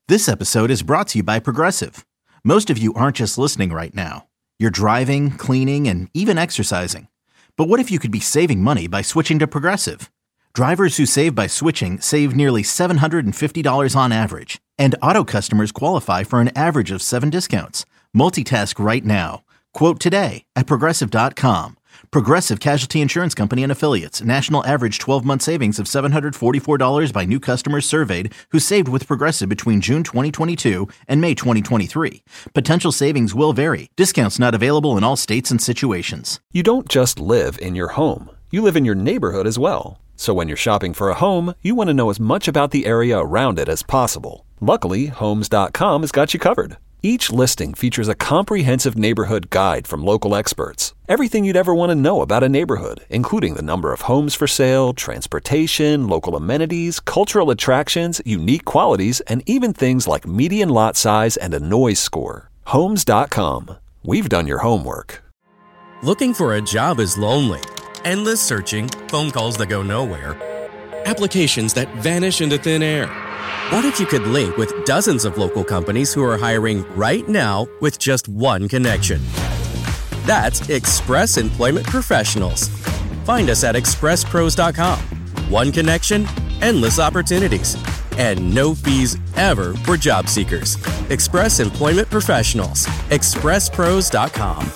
This episode is brought to you by Progressive. Most of you aren't just listening right now. You're driving, cleaning, and even exercising. But what if you could be saving money by switching to Progressive? Drivers who save by switching save nearly $750 on average. And auto customers qualify for an average of 7 discounts. Multitask right now. Quote today at Progressive.com. Progressive Casualty Insurance Company and Affiliates. National average 12-month savings of $744 by new customers surveyed who saved with Progressive between June 2022 and May 2023. Potential savings will vary. Discounts not available in all states and situations. You don't just live in your home. You live in your neighborhood as well. So when you're shopping for a home, you want to know as much about the area around it as possible. Luckily, Homes.com has got you covered. Each listing features a comprehensive neighborhood guide from local experts. Everything you'd ever want to know about a neighborhood, including the number of homes for sale, transportation, local amenities, cultural attractions, unique qualities, and even things like median lot size and a noise score. Homes.com. We've done your homework. Looking for a job is lonely. Endless searching, phone calls that go nowhere, applications that vanish into thin air. What if you could link with dozens of local companies who are hiring right now with just one connection? That's Express Employment Professionals. Find us at expresspros.com. One connection, endless opportunities, and no fees ever for job seekers. Express Employment Professionals. expresspros.com.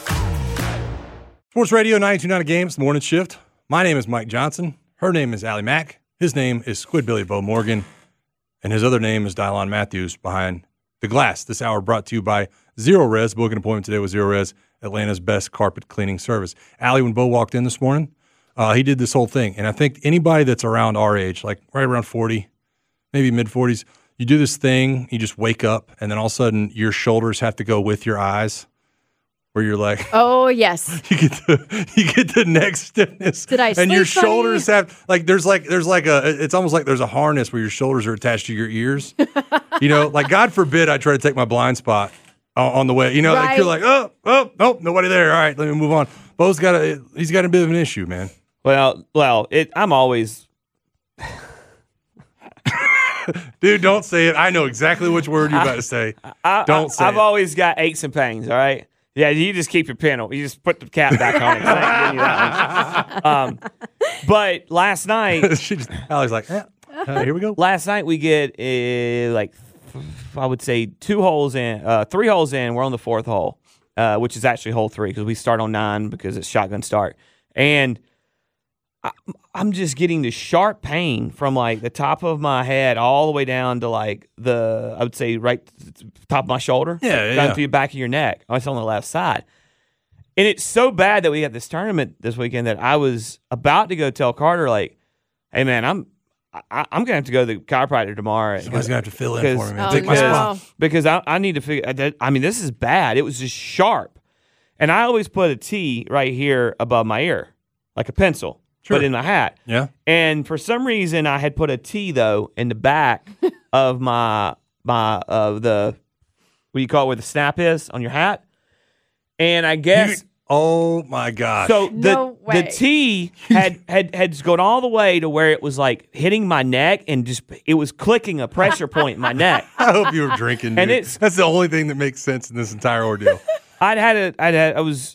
Sports Radio 92.9 Games, the morning shift. My name is Mike Johnson. Her name is Allie Mack. His name is Squidbilly Bo Morgan. And his other name is Dylon Matthews behind the glass. This hour brought to you by Zero Res. Book an appointment today with Zero Res, Atlanta's best carpet cleaning service. Allie, when Bo walked in this morning, he did this whole thing. And I think anybody that's around our age, like right around 40, maybe mid-40s, you do this thing, you just wake up, and then all of a sudden your shoulders have to go with your eyes. Where you're like, oh yes, you get the neck stiffness. Did I? And your shoulders have there's it's almost like there's a harness where your shoulders are attached to your ears. Like God forbid I try to take my blind spot on the way. Right. Like you're like, oh, nobody there. All right, let me move on. Bo's he's got a bit of an issue, man. Well, I'm always. Dude, don't say it. I know exactly which word you're about to say. Don't say it. I've always got aches and pains. All right. Yeah, you just keep your pen. You just put the cap back on it. I ain't giving you that one. But last night, Allie's like, here we go. Last night we get I would say 2 holes in, 3 holes in. We're on the 4th hole, which is actually hole 3 because we start on 9 because it's shotgun start. And I'm just getting the sharp pain from like the top of my head all the way down to like I would say right top of my shoulder. Down to the back of your neck. It's on the left side. And it's so bad that we got this tournament this weekend that I was about to go tell Carter, like, hey man, I'm going to have to go to the chiropractor tomorrow. Somebody's going to have to fill in for me, man. Take my spot. Because I need to figure that. I mean, this is bad. It was just sharp. And I always put a T right here above my ear, like a pencil. Sure. Put in my hat. Yeah. And for some reason, I had put a T, though, in the back of my the, what do you call it, where the snap is on your hat? And I guess. Oh, my gosh. So the T had gone all the way to where it was like hitting my neck and just, it was clicking a pressure point in my neck. I hope you were drinking, dude. And that's the only thing that makes sense in this entire ordeal. I was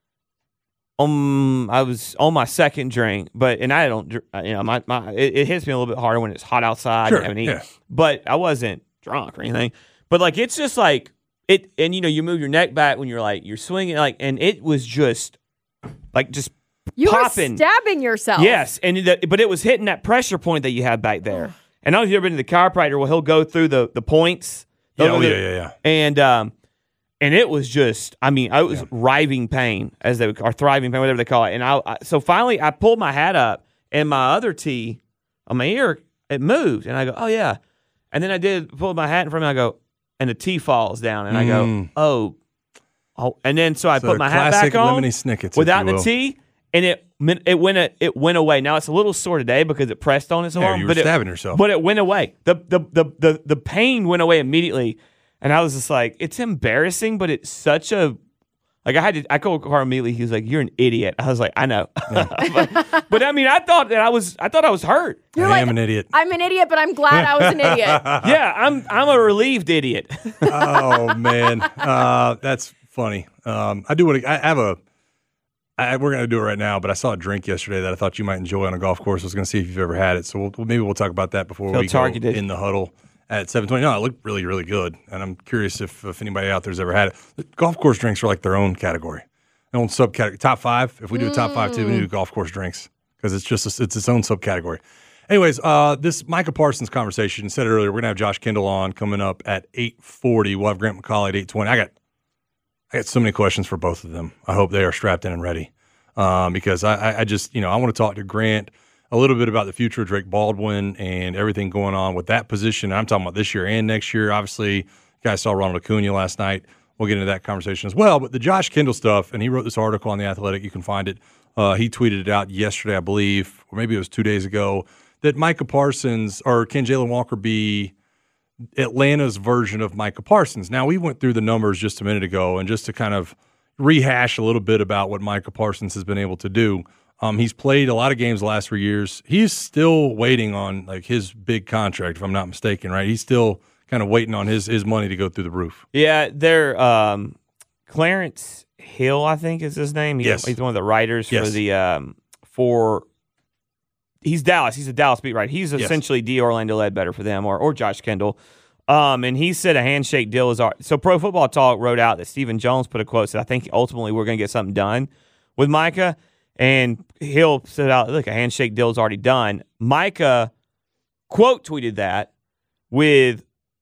on my 2nd drink, and I don't, it hits me a little bit harder when it's hot outside. Sure, and haven't eaten, but I wasn't drunk or anything. But like, it's just like it, and you move your neck back when you're swinging, like, and it was just you popping. were stabbing yourself. Yes, but it was hitting that pressure point that you have back there. And I don't know if you've ever been to the chiropractor. Well, he'll go through the points. Yeah. And it was just, it was writhing pain, or thriving pain, whatever they call it. And so finally, I pulled my hat up, and my other T on my ear, it moved. And I go, oh, yeah. And then I pull my hat in front of me, I go, and the T falls down. And I go, oh. And then so I put my hat back on without the T, and it went away. Now, it's a little sore today because it pressed on it so long. You were stabbing yourself. But it went away. The pain went away immediately. And I was just like, it's embarrassing, but it's such a Like I called Carl immediately. He was like, "You're an idiot." I was like, "I know," but I mean, I thought I was hurt. I am an idiot. I'm an idiot, but I'm glad I was an idiot. Yeah, I'm a relieved idiot. Oh man, that's funny. I do want to. I have a. We're going to do it right now, but I saw a drink yesterday that I thought you might enjoy on a golf course. I was going to see if you've ever had it, so maybe we'll talk about that before we go in the huddle at 7:20. No, it looked really, really good, and I'm curious if anybody out there's ever had it. The golf course drinks are like their own category, their own subcategory. Top 5. If we do a top 5 too, we need to do golf course drinks because it's its own subcategory. Anyways, this Micah Parsons conversation, said it earlier, we're going to have Josh Kendall on coming up at 8:40. We'll have Grant McCauley at 8:20. I got so many questions for both of them. I hope they are strapped in and ready because I just, I want to talk to Grant a little bit about the future of Drake Baldwin and everything going on with that position. I'm talking about this year and next year. Obviously, you guys saw Ronald Acuna last night. We'll get into that conversation as well. But the Josh Kendall stuff, and he wrote this article on The Athletic. You can find it. He tweeted it out yesterday, I believe, or maybe it was 2 days ago, that Micah Parsons, or can Jalen Walker be Atlanta's version of Micah Parsons? Now, we went through the numbers just a minute ago, and just to kind of rehash a little bit about what Micah Parsons has been able to do. He's played a lot of games the last 3 years. He's still waiting on like his big contract, if I'm not mistaken, right? He's still kind of waiting on his money to go through the roof. Yeah, they're Clarence Hill, I think is his name. He's one of the writers for the he's Dallas. He's a Dallas beat writer. He's essentially D. Orlando Ledbetter for them, or Josh Kendall. And he said a handshake deal is so Pro Football Talk wrote out that Stephen Jones put a quote said, I think ultimately we're going to get something done with Micah. And Hill said out, look, a handshake deal is already done. Micah quote tweeted that with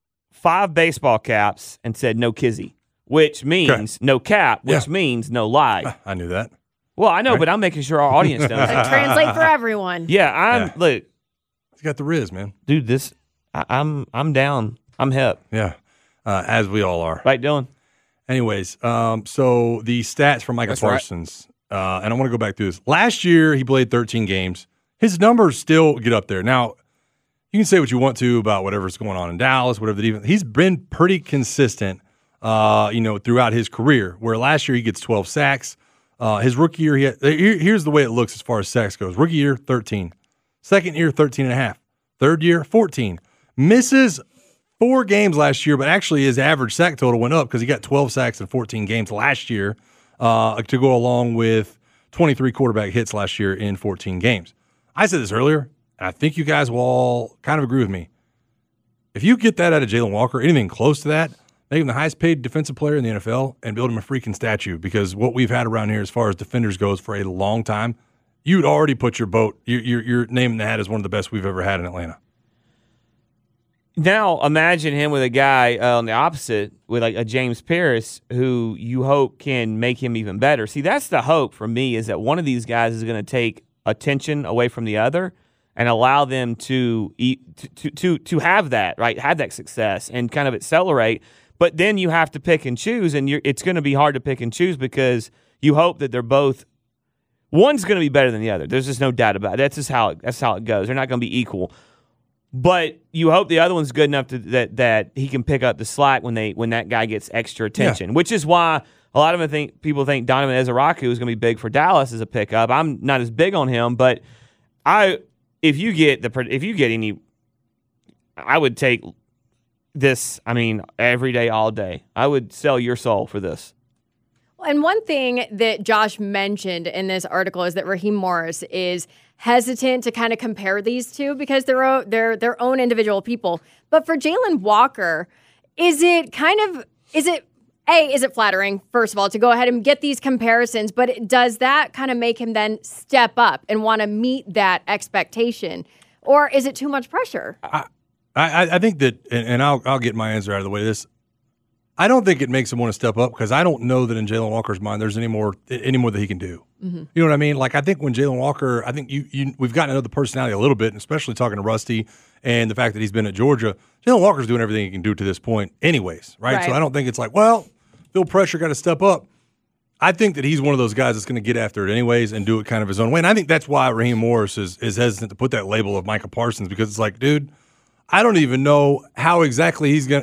5 baseball caps and said no kizzy, which means no cap, which means no lie. I knew that. Well, I know, right? But I'm making sure our audience knows that. Translate for everyone. Yeah, look. He's got the Riz, man. Dude, I'm down. I'm hip. Yeah, as we all are. Right, Dylan? Anyways, so the stats for Micah Parsons, and I want to go back through this. Last year, he played 13 games. His numbers still get up there. Now, you can say what you want to about whatever's going on in Dallas, whatever the defense. He's been pretty consistent, throughout his career, where last year he gets 12 sacks. His rookie year, here's the way it looks as far as sacks goes. Rookie year, 13. Second year, 13.5. Third year, 14. Misses 4 games last year, but actually his average sack total went up because he got 12 sacks in 14 games last year to go along with 23 quarterback hits last year in 14 games. I said this earlier, and I think you guys will all kind of agree with me. If you get that out of Jalen Walker, anything close to that, make him the highest paid defensive player in the NFL and build him a freaking statue, because what we've had around here as far as defenders goes for a long time, you'd already put your name in the hat as one of the best we've ever had in Atlanta. Now imagine him with a guy on the opposite, with like a James Paris, who you hope can make him even better. See, that's the hope for me, is that one of these guys is going to take attention away from the other and allow them to have that, right, have that success and kind of accelerate. But then you have to pick and choose, and it's going to be hard to pick and choose because you hope that they're both. One's going to be better than the other. There's just no doubt about it. That's how it goes. They're not going to be equal. But you hope the other one's good enough that he can pick up the slack when that guy gets extra attention, which is why a lot of people think Donovan Ezeraku is going to be big for Dallas as a pickup. I'm not as big on him, but if you get any, I would take this. I mean, every day, all day. I would sell your soul for this. And one thing that Josh mentioned in this article is that Raheem Morris is hesitant to kind of compare these two because they're their own individual people. But for Jalen Walker, is it flattering, first of all, to go ahead and get these comparisons, but does that kind of make him then step up and want to meet that expectation? Or is it too much pressure? I think that, and I'll get my answer out of the way. I don't think it makes him want to step up because I don't know that in Jalen Walker's mind there's any more that he can do. Mm-hmm. You know what I mean? Like, I think when Jalen Walker, I think we've gotten to know the personality a little bit, and especially talking to Rusty and the fact that he's been at Georgia. Jalen Walker's doing everything he can do to this point anyways, right? So I don't think it's like, well, feel pressure, got to step up. I think that he's one of those guys that's going to get after it anyways and do it kind of his own way. And I think that's why Raheem Morris is hesitant to put that label of Micah Parsons, because it's like, dude, I don't even know how exactly he's going to.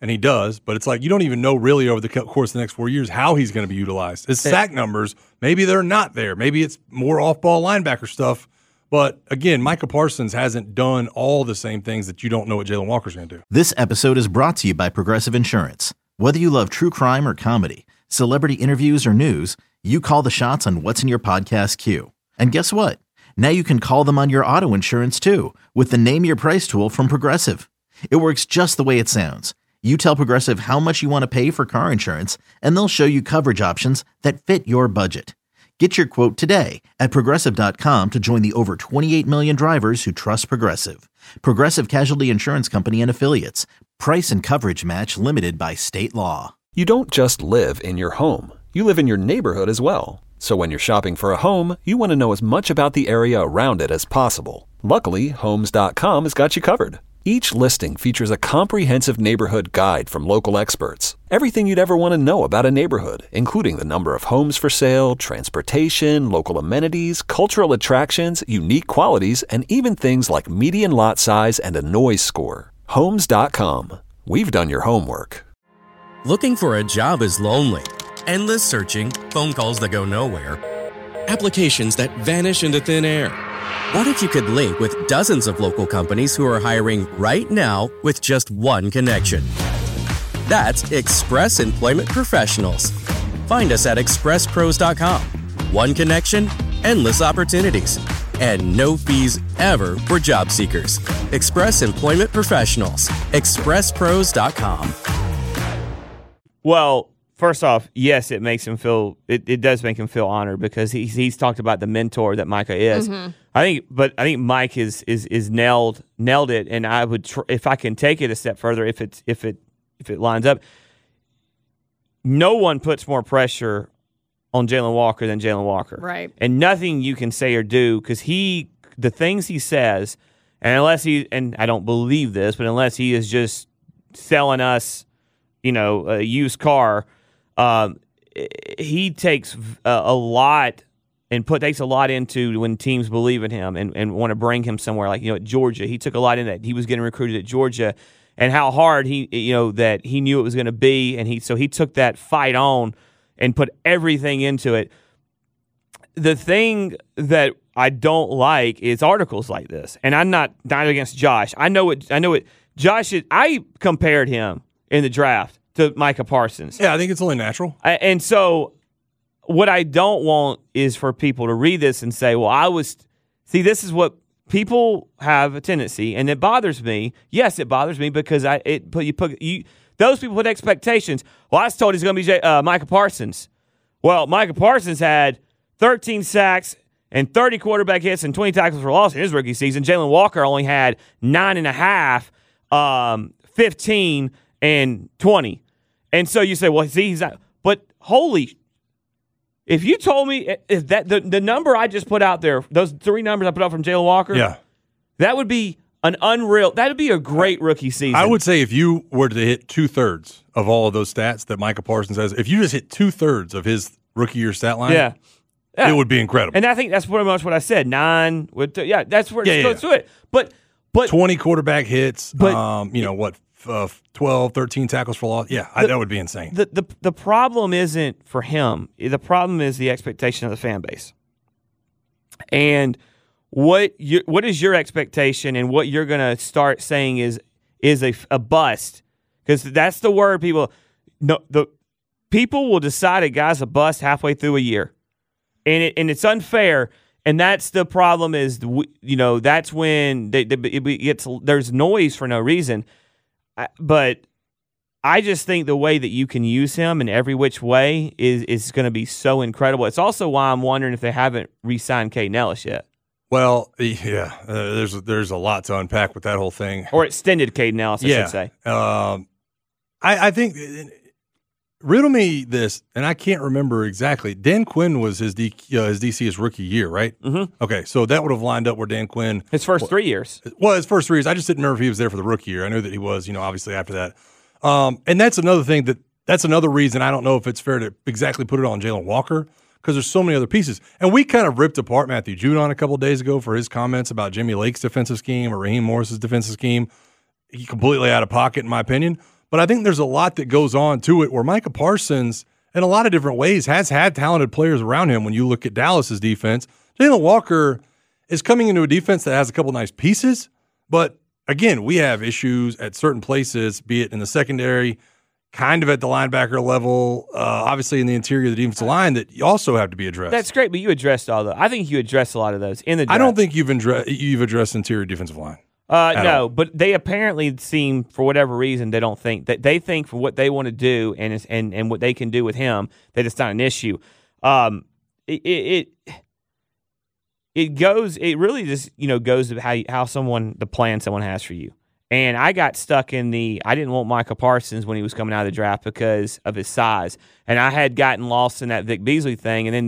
and he does, but it's like you don't even know really over the course of the next 4 years how he's going to be utilized. His sack numbers, maybe they're not there. Maybe it's more off-ball linebacker stuff. But again, Micah Parsons hasn't done all the same things that you don't know what Jalen Walker's going to do. This episode is brought to you by Progressive Insurance. Whether you love true crime or comedy, celebrity interviews or news, you call the shots on what's in your podcast queue. And guess what? Now you can call them on your auto insurance too with the Name Your Price tool from Progressive. It works just the way it sounds. You tell Progressive how much you want to pay for car insurance, and they'll show you coverage options that fit your budget. Get your quote today at Progressive.com to join the over 28 million drivers who trust Progressive. Progressive Casualty Insurance Company and Affiliates. Price and coverage match limited by state law. You don't just live in your home. You live in your neighborhood as well. So when you're shopping for a home, you want to know as much about the area around it as possible. Luckily, Homes.com has got you covered. Each listing features a comprehensive neighborhood guide from local experts. Everything you'd ever want to know about a neighborhood, including the number of homes for sale, transportation, local amenities, cultural attractions, unique qualities, and even things like median lot size and a noise score. Homes.com. We've done your homework. Looking for a job is lonely. Endless searching, phone calls that go nowhere, applications that vanish into thin air. What if you could link with dozens of local companies who are hiring right now with just one connection? That's Express Employment Professionals. Find us at expresspros.com. One connection, endless opportunities, and no fees ever for job seekers. Express Employment Professionals. expresspros.com. Well, first off, yes, it makes him feel. It does make him feel honored because he's talked about the mentor that Micah is. Mm-hmm. I think Mike is nailed it, and I would if I can take it a step further, if it lines up. No one puts more pressure on Jalen Walker than Jalen Walker, right? And nothing you can say or do because the things he says, and I don't believe this, but unless he is just selling us, a used car. He takes a lot and takes a lot into when teams believe in him and want to bring him somewhere. Like, at Georgia, he took a lot in that. He was getting recruited at Georgia and how hard that he knew it was going to be. And he took that fight on and put everything into it. The thing that I don't like is articles like this. And I'm not against Josh. I know it. Josh, I compared him in the draft to Micah Parsons. Yeah, I think it's only natural. And so what I don't want is for people to read this and say, well, this is what people have a tendency, and it bothers me. Yes, it bothers me because those people put expectations. Well, I was told he's going to be Micah Parsons. Well, Micah Parsons had 13 sacks and 30 quarterback hits and 20 tackles for loss in his rookie season. Jalen Walker only had 9.5, 15, and 20. And so you say, well, see, he's not. But if you told me if that the number I just put out there, those three numbers I put out from Jalen Walker, yeah, that would be that would be a great rookie season. I would say if you were to hit 2/3 of all of those stats that Micah Parsons has, if you just hit 2/3 of his rookie year stat line, yeah. It would be incredible. And I think that's pretty much what I said. 9 with that's where it goes to it. But 20 quarterback hits, but 12, 13 tackles for loss. Yeah, that would be insane. The problem isn't for him. The problem is the expectation of the fan base. And what is your expectation, and what you're going to start saying is a bust, because that's the word people. No, the people will decide a guy's a bust halfway through a year, and it's unfair. And that's the problem. Is that's when there's noise for no reason. But I just think the way that you can use him in every which way is going to be so incredible. It's also why I'm wondering if they haven't re-signed Caden Ellis yet. Well, yeah, there's a lot to unpack with that whole thing. Or extended Caden Ellis, I should say. I think, riddle me this, and I can't remember exactly. Dan Quinn was his DC his rookie year, right? Mm-hmm. Okay, so that would have lined up where Dan Quinn. His first 3 years. Well, his first 3 years. I just didn't remember if he was there for the rookie year. I knew that he was, obviously after that. And that's another thing that's another reason I don't know if it's fair to exactly put it on Jalen Walker, because there's so many other pieces. And we kind of ripped apart Matthew Judon a couple of days ago for his comments about Jimmy Lake's defensive scheme or Raheem Morris's defensive scheme. He completely out of pocket, in my opinion. But I think there's a lot that goes on to it where Micah Parsons, in a lot of different ways, has had talented players around him. When you look at Dallas's defense, Jalen Walker is coming into a defense that has a couple nice pieces. But again, we have issues at certain places, be it in the secondary, kind of at the linebacker level, obviously in the interior of the defensive line, that you also have to be addressed. That's great, but you addressed all those. I think you addressed a lot of those in the draft. I don't think you've addressed interior defensive line. No, but they apparently seem, for whatever reason, they don't think that they think for what they want to do and what they can do with him, that it's not an issue. It really just goes to how the plan someone has for you. And I got stuck I didn't want Micah Parsons when he was coming out of the draft because of his size. And I had gotten lost in that Vic Beasley thing. And then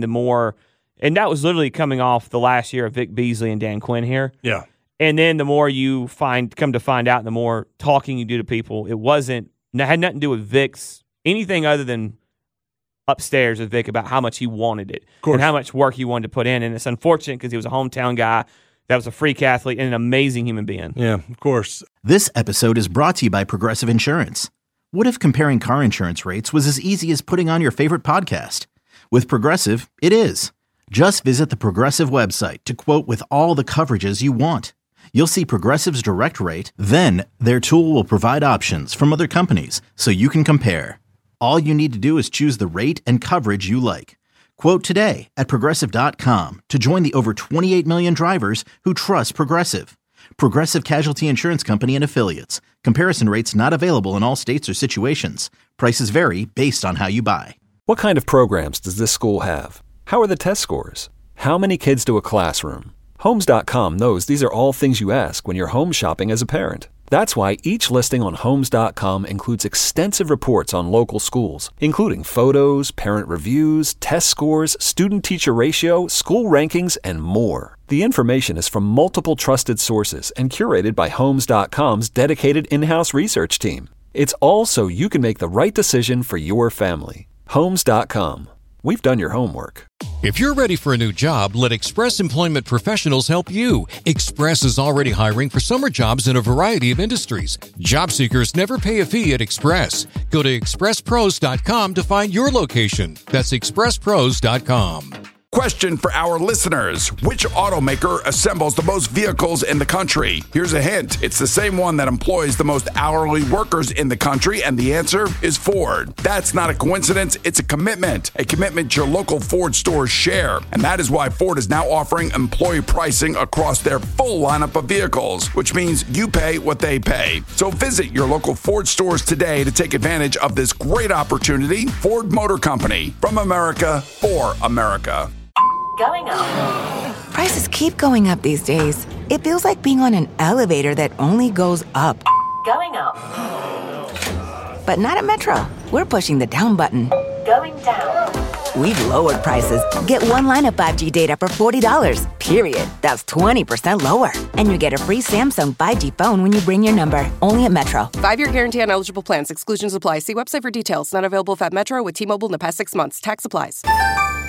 and that was literally coming off the last year of Vic Beasley and Dan Quinn here. Yeah. And then the more you come to find out, the more talking you do to people, it had nothing to do with Vic's, anything other than upstairs with Vic about how much he wanted it and how much work he wanted to put in. And it's unfortunate because he was a hometown guy that was a freak athlete and an amazing human being. Yeah, of course. This episode is brought to you by Progressive Insurance. What if comparing car insurance rates was as easy as putting on your favorite podcast? With Progressive, it is. Just visit the Progressive website to quote with all the coverages you want. You'll see Progressive's direct rate, then their tool will provide options from other companies so you can compare. All you need to do is choose the rate and coverage you like. Quote today at Progressive.com to join the over 28 million drivers who trust Progressive. Progressive Casualty Insurance Company and Affiliates. Comparison rates not available in all states or situations. Prices vary based on how you buy. What kind of programs does this school have? How are the test scores? How many kids to a classroom? Homes.com knows these are all things you ask when you're home shopping as a parent. That's why each listing on Homes.com includes extensive reports on local schools, including photos, parent reviews, test scores, student-teacher ratio, school rankings, and more. The information is from multiple trusted sources and curated by Homes.com's dedicated in-house research team. It's all so you can make the right decision for your family. Homes.com. We've done your homework. If you're ready for a new job, let Express Employment Professionals help you. Express is already hiring for summer jobs in a variety of industries. Job seekers never pay a fee at Express. Go to expresspros.com to find your location. That's expresspros.com. Question for our listeners. Which automaker assembles the most vehicles in the country? Here's a hint. It's the same one that employs the most hourly workers in the country, and the answer is Ford. That's not a coincidence. It's a commitment your local Ford stores share. And that is why Ford is now offering employee pricing across their full lineup of vehicles, which means you pay what they pay. So visit your local Ford stores today to take advantage of this great opportunity. Ford Motor Company, from America, for America. Going up. Prices keep going up these days. It feels like being on an elevator that only goes up. Going up. But not at Metro. We're pushing the down button. Going down. We've lowered prices. Get one line of 5G data for $40, period. That's 20% lower. And you get a free Samsung 5G phone when you bring your number. Only at Metro. 5-year guarantee on eligible plans. Exclusions apply. See website for details. Not available at Metro with T-Mobile in the past 6 months. Tax applies.